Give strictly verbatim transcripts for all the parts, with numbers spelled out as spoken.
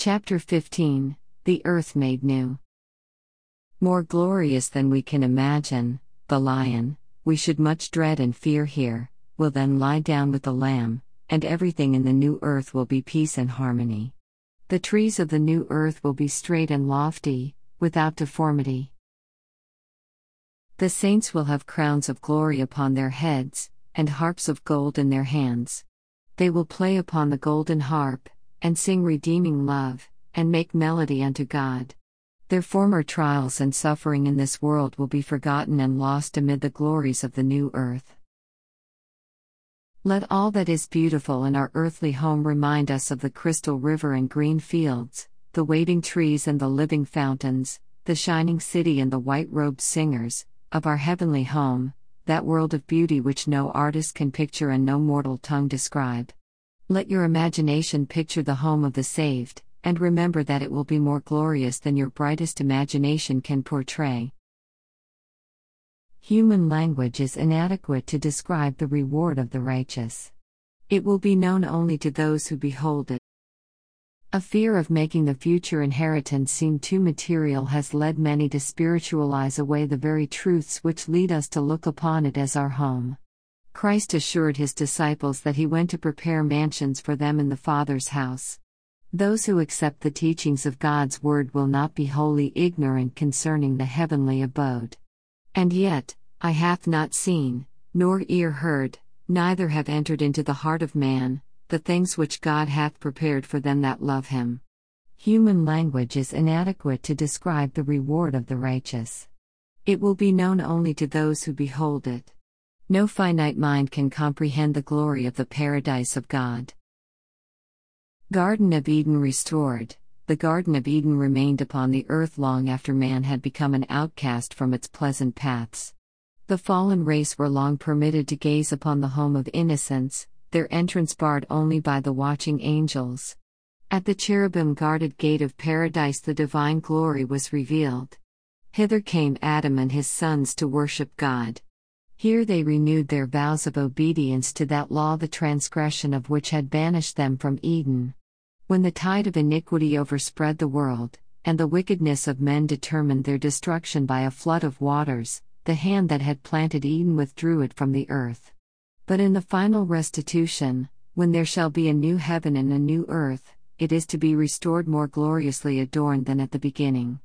Chapter fifteen, The Earth Made New. More glorious than we can imagine, the lion, we should much dread and fear here, will then lie down with the lamb, and everything in the new earth will be peace and harmony. The trees of the new earth will be straight and lofty, without deformity. The saints will have crowns of glory upon their heads, and harps of gold in their hands. They will play upon the golden harp, and sing redeeming love, and make melody unto God. Their former trials and suffering in this world will be forgotten and lost amid the glories of the new earth. Let all that is beautiful in our earthly home remind us of the crystal river and green fields, the waving trees and the living fountains, the shining city and the white-robed singers, of our heavenly home, that world of beauty which no artist can picture and no mortal tongue describe. Let your imagination picture the home of the saved, and remember that it will be more glorious than your brightest imagination can portray. Human language is inadequate to describe the reward of the righteous. It will be known only to those who behold it. A fear of making the future inheritance seem too material has led many to spiritualize away the very truths which lead us to look upon it as our home. Christ assured his disciples that he went to prepare mansions for them in the Father's house. Those who accept the teachings of God's word will not be wholly ignorant concerning the heavenly abode. And yet, eye hath not seen, nor ear heard, neither have entered into the heart of man, the things which God hath prepared for them that love him. Human language is inadequate to describe the reward of the righteous. It will be known only to those who behold it. No finite mind can comprehend the glory of the paradise of God. Garden of Eden restored. The Garden of Eden remained upon the earth long after man had become an outcast from its pleasant paths. The fallen race were long permitted to gaze upon the home of innocence, their entrance barred only by the watching angels. At the cherubim-guarded gate of paradise the divine glory was revealed. Hither came Adam and his sons to worship God. Here they renewed their vows of obedience to that law the transgression of which had banished them from Eden. When the tide of iniquity overspread the world, and the wickedness of men determined their destruction by a flood of waters, the hand that had planted Eden withdrew it from the earth. But in the final restitution, when there shall be a new heaven and a new earth, it is to be restored more gloriously adorned than at the beginning.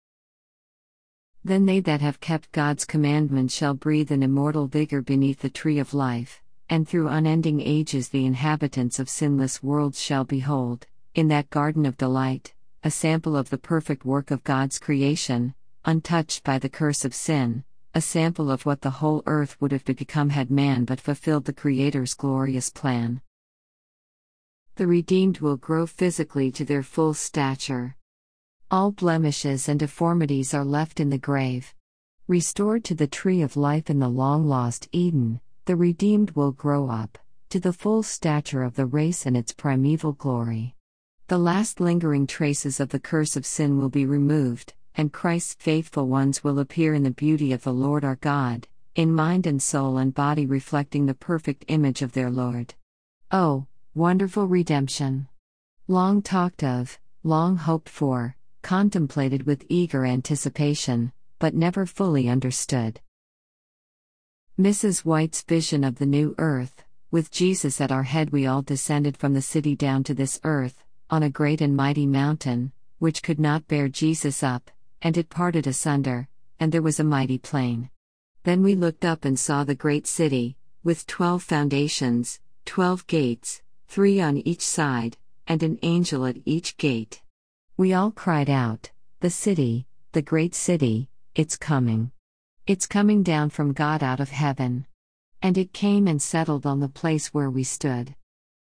Then they that have kept God's commandments shall breathe an immortal vigor beneath the tree of life, and through unending ages the inhabitants of sinless worlds shall behold, in that garden of delight, a sample of the perfect work of God's creation, untouched by the curse of sin, a sample of what the whole earth would have become had man but fulfilled the Creator's glorious plan. The redeemed will grow physically to their full stature. All blemishes and deformities are left in the grave. Restored to the tree of life in the long-lost Eden, the redeemed will grow up, to the full stature of the race and its primeval glory. The last lingering traces of the curse of sin will be removed, and Christ's faithful ones will appear in the beauty of the Lord our God, in mind and soul and body reflecting the perfect image of their Lord. Oh, wonderful redemption! Long talked of, long hoped for, contemplated with eager anticipation, but never fully understood. Missus White's vision of the new earth, with Jesus at our head. We all descended from the city down to this earth, on a great and mighty mountain, which could not bear Jesus up, and it parted asunder, and there was a mighty plain. Then we looked up and saw the great city, with twelve foundations, twelve gates, three on each side, and an angel at each gate. We all cried out, "The city, the great city, it's coming. It's coming down from God out of heaven." And it came and settled on the place where we stood.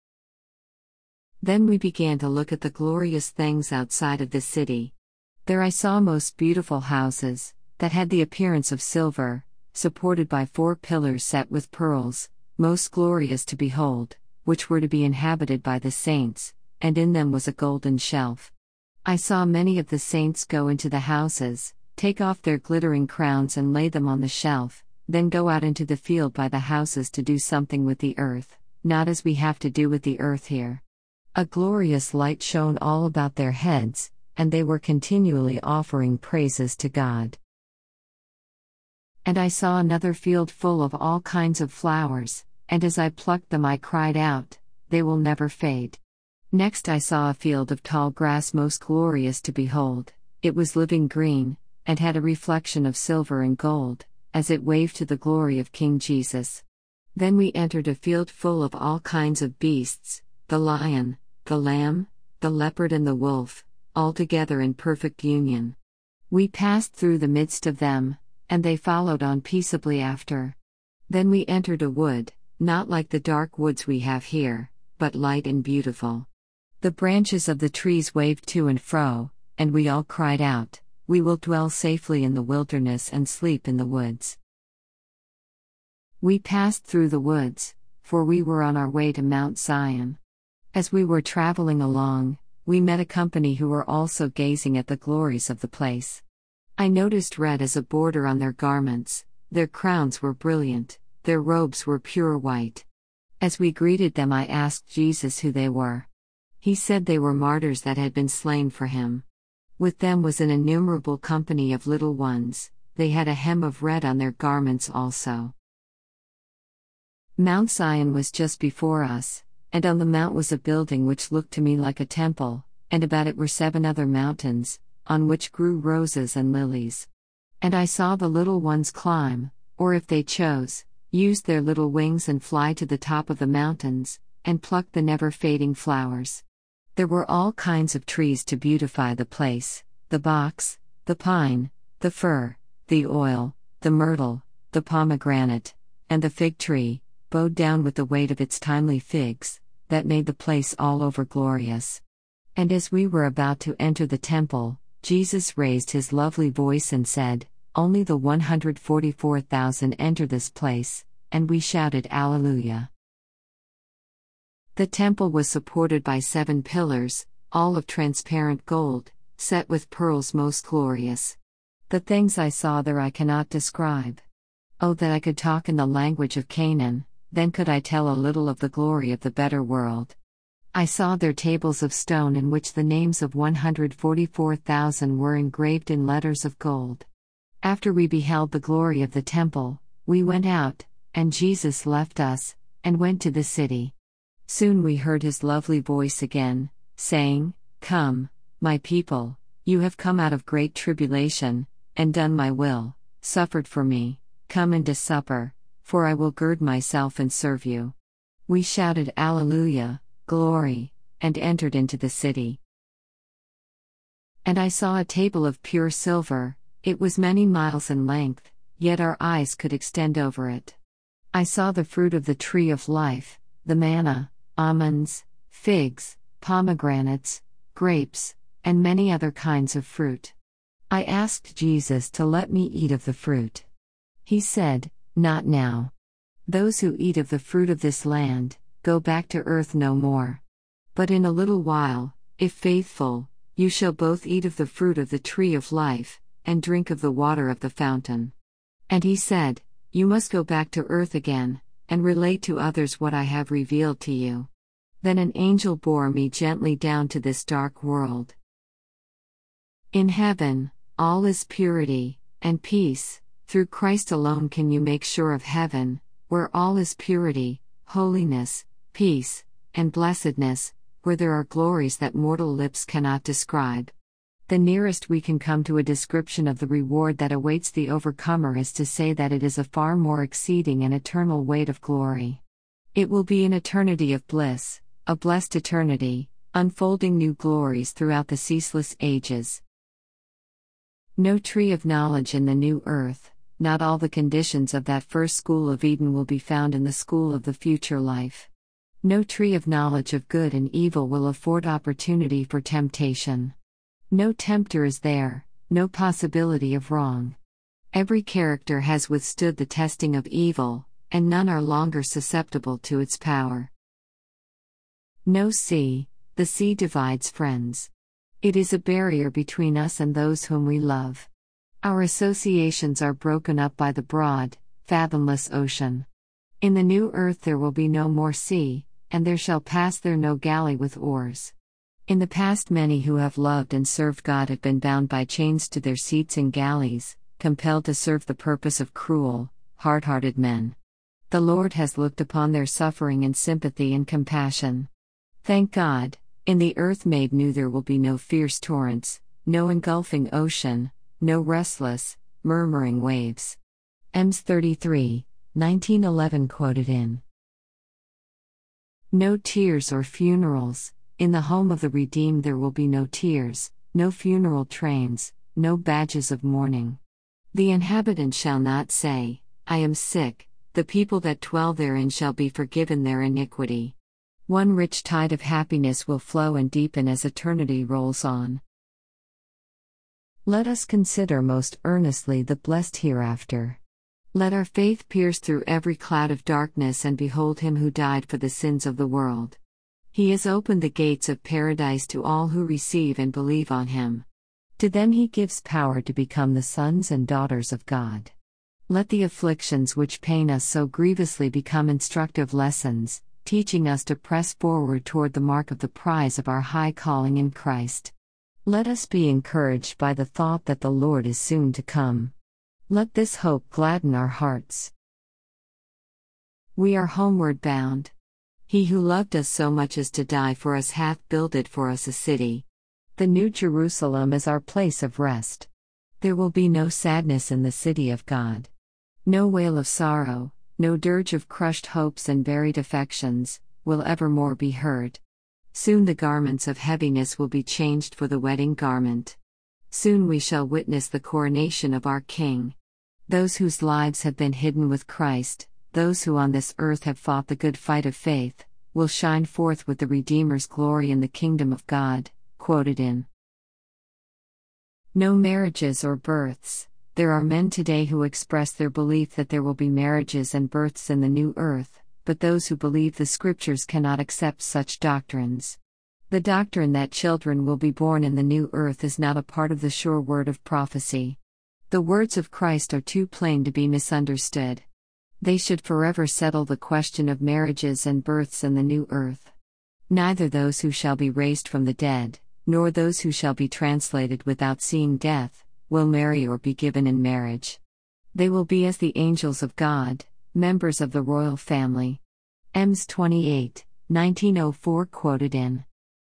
Then we began to look at the glorious things outside of the city. There I saw most beautiful houses, that had the appearance of silver, supported by four pillars set with pearls, most glorious to behold, which were to be inhabited by the saints, and in them was a golden shelf. I saw many of the saints go into the houses, take off their glittering crowns and lay them on the shelf, then go out into the field by the houses to do something with the earth, not as we have to do with the earth here. A glorious light shone all about their heads, and they were continually offering praises to God. And I saw another field full of all kinds of flowers, and as I plucked them I cried out, "They will never fade." Next I saw a field of tall grass most glorious to behold. It was living green, and had a reflection of silver and gold, as it waved to the glory of King Jesus. Then we entered a field full of all kinds of beasts, the lion, the lamb, the leopard and the wolf, all together in perfect union. We passed through the midst of them, and they followed on peaceably after. Then we entered a wood, not like the dark woods we have here, but light and beautiful. The branches of the trees waved to and fro, and we all cried out, "We will dwell safely in the wilderness and sleep in the woods." We passed through the woods, for we were on our way to Mount Zion. As we were traveling along, we met a company who were also gazing at the glories of the place. I noticed red as a border on their garments, their crowns were brilliant, their robes were pure white. As we greeted them I asked Jesus who they were. He said they were martyrs that had been slain for him. With them was an innumerable company of little ones, they had a hem of red on their garments also. Mount Zion was just before us, and on the mount was a building which looked to me like a temple, and about it were seven other mountains, on which grew roses and lilies. And I saw the little ones climb, or if they chose, use their little wings and fly to the top of the mountains, and pluck the never-fading flowers. There were all kinds of trees to beautify the place, the box, the pine, the fir, the oil, the myrtle, the pomegranate, and the fig tree, bowed down with the weight of its timely figs, that made the place all over glorious. And as we were about to enter the temple, Jesus raised his lovely voice and said, "Only the one hundred forty-four thousand enter this place," and we shouted Alleluia. The temple was supported by seven pillars, all of transparent gold, set with pearls most glorious. The things I saw there I cannot describe. Oh, that I could talk in the language of Canaan, then could I tell a little of the glory of the better world. I saw there tables of stone in which the names of one hundred forty-four thousand were engraved in letters of gold. After we beheld the glory of the temple, we went out, and Jesus left us, and went to the city. Soon we heard his lovely voice again, saying, "Come, my people, you have come out of great tribulation, and done my will, suffered for me, come into supper, for I will gird myself and serve you." We shouted Alleluia, glory, and entered into the city. And I saw a table of pure silver, it was many miles in length, yet our eyes could extend over it. I saw the fruit of the tree of life, the manna, almonds, figs, pomegranates, grapes, and many other kinds of fruit. I asked Jesus to let me eat of the fruit. He said, "Not now. Those who eat of the fruit of this land, go back to earth no more. But in a little while, if faithful, you shall both eat of the fruit of the tree of life, and drink of the water of the fountain." And he said, "You must go back to earth again, and relate to others what I have revealed to you." Then an angel bore me gently down to this dark world. In heaven, all is purity and peace. Through Christ alone can you make sure of heaven, where all is purity, holiness, peace, and blessedness, where there are glories that mortal lips cannot describe. The nearest we can come to a description of the reward that awaits the overcomer is to say that it is a far more exceeding and eternal weight of glory. It will be an eternity of bliss, a blessed eternity, unfolding new glories throughout the ceaseless ages. No tree of knowledge in the new earth, not all the conditions of that first school of Eden will be found in the school of the future life. No tree of knowledge of good and evil will afford opportunity for temptation. No tempter is there, no possibility of wrong. Every character has withstood the testing of evil, and none are longer susceptible to its power. No sea, the sea divides friends. It is a barrier between us and those whom we love. Our associations are broken up by the broad, fathomless ocean. In the new earth there will be no more sea, and there shall pass there no galley with oars. In the past, many who have loved and served God have been bound by chains to their seats in galleys, compelled to serve the purpose of cruel, hard-hearted men. The Lord has looked upon their suffering in sympathy and compassion. Thank God, in the earth made new there will be no fierce torrents, no engulfing ocean, no restless, murmuring waves. Ems thirty-three, nineteen eleven quoted in. No tears or funerals. In the home of the redeemed there will be no tears, no funeral trains, no badges of mourning. The inhabitant shall not say, I am sick, the people that dwell therein shall be forgiven their iniquity. One rich tide of happiness will flow and deepen as eternity rolls on. Let us consider most earnestly the blessed hereafter. Let our faith pierce through every cloud of darkness and behold Him who died for the sins of the world. He has opened the gates of paradise to all who receive and believe on Him. To them He gives power to become the sons and daughters of God. Let the afflictions which pain us so grievously become instructive lessons, teaching us to press forward toward the mark of the prize of our high calling in Christ. Let us be encouraged by the thought that the Lord is soon to come. Let this hope gladden our hearts. We are homeward bound. He who loved us so much as to die for us hath builded for us a city. The New Jerusalem is our place of rest. There will be no sadness in the city of God. No wail of sorrow, no dirge of crushed hopes and buried affections, will ever more be heard. Soon the garments of heaviness will be changed for the wedding garment. Soon we shall witness the coronation of our King. Those whose lives have been hidden with Christ, those who on this earth have fought the good fight of faith, will shine forth with the Redeemer's glory in the kingdom of God, quoted in. No marriages or births. There are men today who express their belief that there will be marriages and births in the new earth, but those who believe the scriptures cannot accept such doctrines. The doctrine that children will be born in the new earth is not a part of the sure word of prophecy. The words of Christ are too plain to be misunderstood. They should forever settle the question of marriages and births in the new earth. Neither those who shall be raised from the dead, nor those who shall be translated without seeing death, will marry or be given in marriage. They will be as the angels of God, members of the royal family. Ems twenty-eight, nineteen oh four quoted in.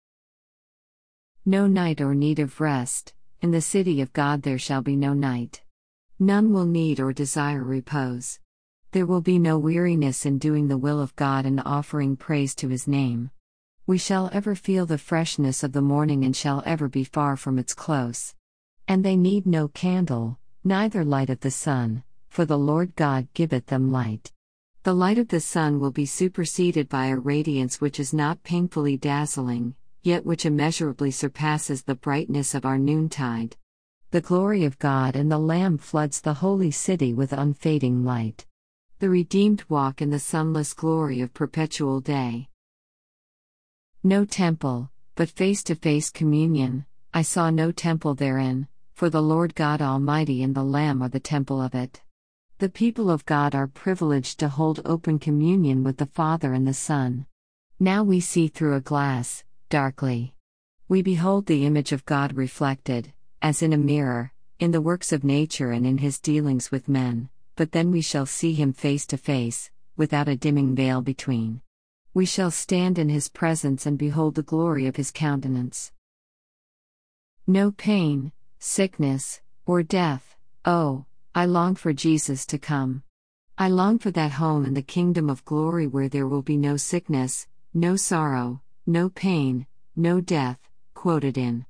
No night or need of rest. In the city of God there shall be no night. None will need or desire repose. There will be no weariness in doing the will of God and offering praise to His name. We shall ever feel the freshness of the morning and shall ever be far from its close. And they need no candle, neither light of the sun, for the Lord God giveth them light. The light of the sun will be superseded by a radiance which is not painfully dazzling, yet which immeasurably surpasses the brightness of our noontide. The glory of God and the Lamb floods the holy city with unfading light. The redeemed walk in the sunless glory of perpetual day. No temple, but face-to-face communion. I saw no temple therein, for the Lord God Almighty and the Lamb are the temple of it. The people of God are privileged to hold open communion with the Father and the Son. Now we see through a glass, darkly. We behold the image of God reflected, as in a mirror, in the works of nature and in His dealings with men, but then we shall see Him face to face, without a dimming veil between. We shall stand in His presence and behold the glory of His countenance. No pain, sickness, or death. Oh, I long for Jesus to come. I long for that home in the kingdom of glory where there will be no sickness, no sorrow, no pain, no death, quoted in.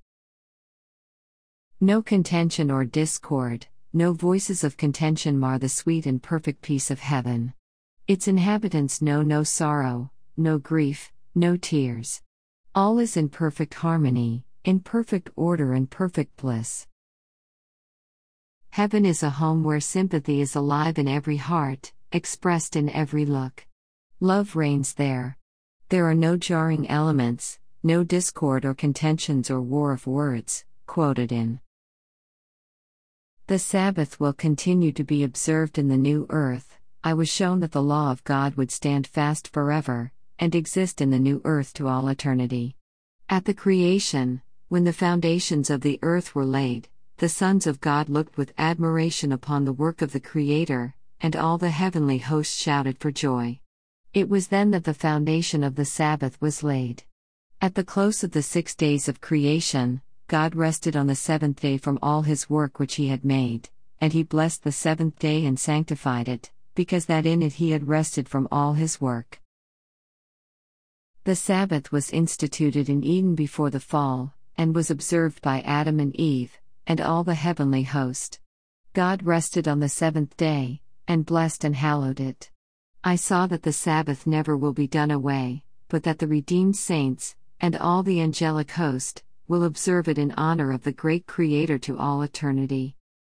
No contention or discord, no voices of contention mar the sweet and perfect peace of heaven. Its inhabitants know no sorrow, no grief, no tears. All is in perfect harmony, in perfect order and perfect bliss. Heaven is a home where sympathy is alive in every heart, expressed in every look. Love reigns there. There are no jarring elements, no discord or contentions or war of words, quoted in. The Sabbath will continue to be observed in the new earth. I was shown that the law of God would stand fast forever, and exist in the new earth to all eternity. At the creation, when the foundations of the earth were laid, the sons of God looked with admiration upon the work of the Creator, and all the heavenly hosts shouted for joy. It was then that the foundation of the Sabbath was laid. At the close of the six days of creation, God rested on the seventh day from all his work which he had made, and he blessed the seventh day and sanctified it, because that in it he had rested from all his work. The Sabbath was instituted in Eden before the fall, and was observed by Adam and Eve, and all the heavenly host. God rested on the seventh day, and blessed and hallowed it. I saw that the Sabbath never will be done away, but that the redeemed saints, and all the angelic host, will observe it in honor of the great Creator to all eternity.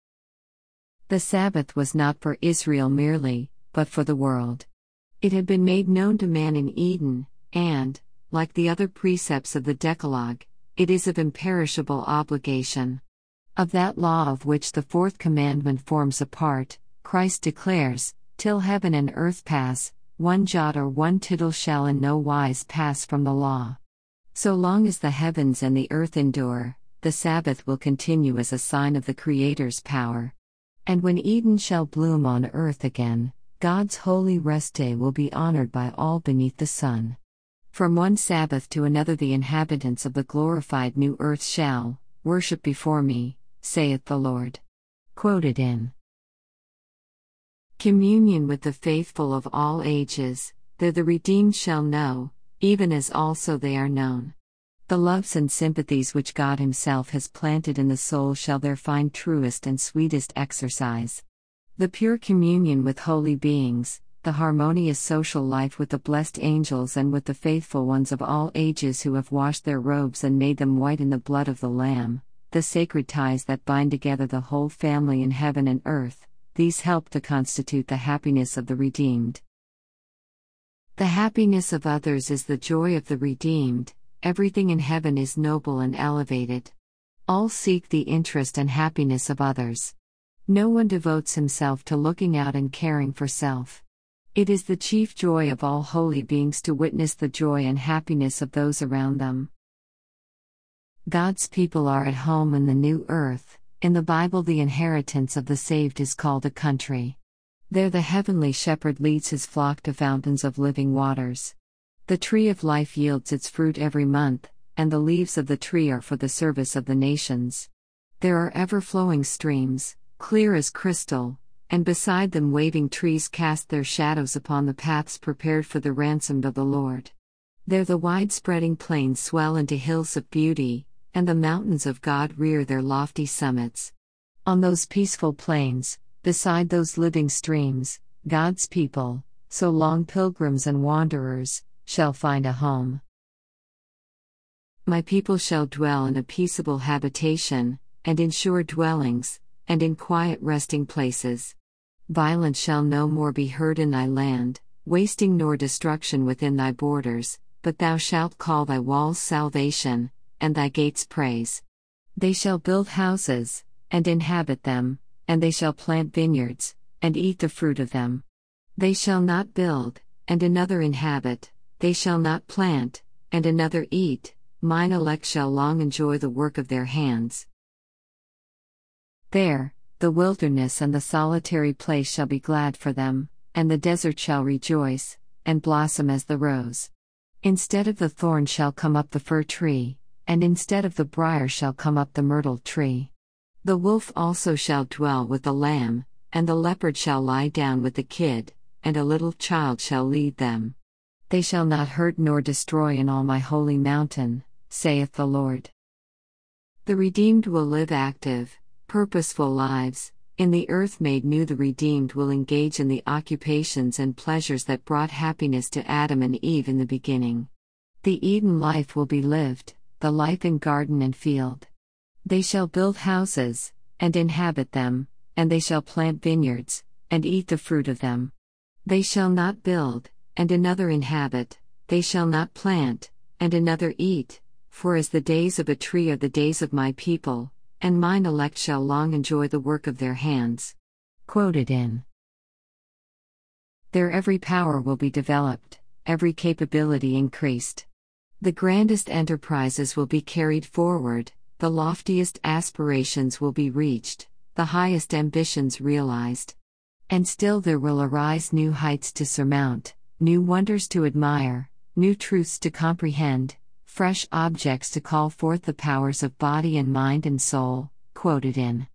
The Sabbath was not for Israel merely, but for the world. It had been made known to man in Eden, and, like the other precepts of the Decalogue, it is of imperishable obligation. Of that law of which the fourth commandment forms a part, Christ declares, "Till heaven and earth pass, one jot or one tittle shall in no wise pass from the law." So long as the heavens and the earth endure, the Sabbath will continue as a sign of the Creator's power. And when Eden shall bloom on earth again, God's holy rest day will be honored by all beneath the sun. From one Sabbath to another the inhabitants of the glorified new earth shall worship before me, saith the Lord. Quoted in Communion with the faithful of all ages, there the redeemed shall know, even as also they are known. The loves and sympathies which God Himself has planted in the soul shall there find truest and sweetest exercise. The pure communion with holy beings, the harmonious social life with the blessed angels and with the faithful ones of all ages who have washed their robes and made them white in the blood of the Lamb, the sacred ties that bind together the whole family in heaven and earth, these help to constitute the happiness of the redeemed. The happiness of others is the joy of the redeemed. Everything in heaven is noble and elevated. All seek the interest and happiness of others. No one devotes himself to looking out and caring for self. It is the chief joy of all holy beings to witness the joy and happiness of those around them. God's people are at home in the new earth. In the Bible, the inheritance of the saved is called a country. There the heavenly shepherd leads his flock to fountains of living waters. The tree of life yields its fruit every month, and the leaves of the tree are for the service of the nations. There are ever-flowing streams, clear as crystal, and beside them waving trees cast their shadows upon the paths prepared for the ransomed of the Lord. There the wide-spreading plains swell into hills of beauty, and the mountains of God rear their lofty summits. On those peaceful plains, beside those living streams, God's people, so long pilgrims and wanderers, shall find a home. My people shall dwell in a peaceable habitation, and in sure dwellings, and in quiet resting places. Violence shall no more be heard in thy land, wasting nor destruction within thy borders, but thou shalt call thy walls salvation, and thy gates praise. They shall build houses, and inhabit them, and they shall plant vineyards, and eat the fruit of them. They shall not build, and another inhabit, they shall not plant, and another eat, mine elect shall long enjoy the work of their hands. There, the wilderness and the solitary place shall be glad for them, and the desert shall rejoice, and blossom as the rose. Instead of the thorn shall come up the fir tree, and instead of the briar shall come up the myrtle tree. The wolf also shall dwell with the lamb, and the leopard shall lie down with the kid, and a little child shall lead them. They shall not hurt nor destroy in all my holy mountain, saith the Lord. The redeemed will live active, purposeful lives. In the earth made new, the redeemed will engage in the occupations and pleasures that brought happiness to Adam and Eve in the beginning. The Eden life will be lived, the life in garden and field. They shall build houses, and inhabit them, and they shall plant vineyards, and eat the fruit of them. They shall not build, and another inhabit, they shall not plant, and another eat, for as the days of a tree are the days of my people, and mine elect shall long enjoy the work of their hands. Quoted in Their every power will be developed, every capability increased. The grandest enterprises will be carried forward, the loftiest aspirations will be reached, the highest ambitions realized. And still there will arise new heights to surmount, new wonders to admire, new truths to comprehend, fresh objects to call forth the powers of body and mind and soul. Quoted in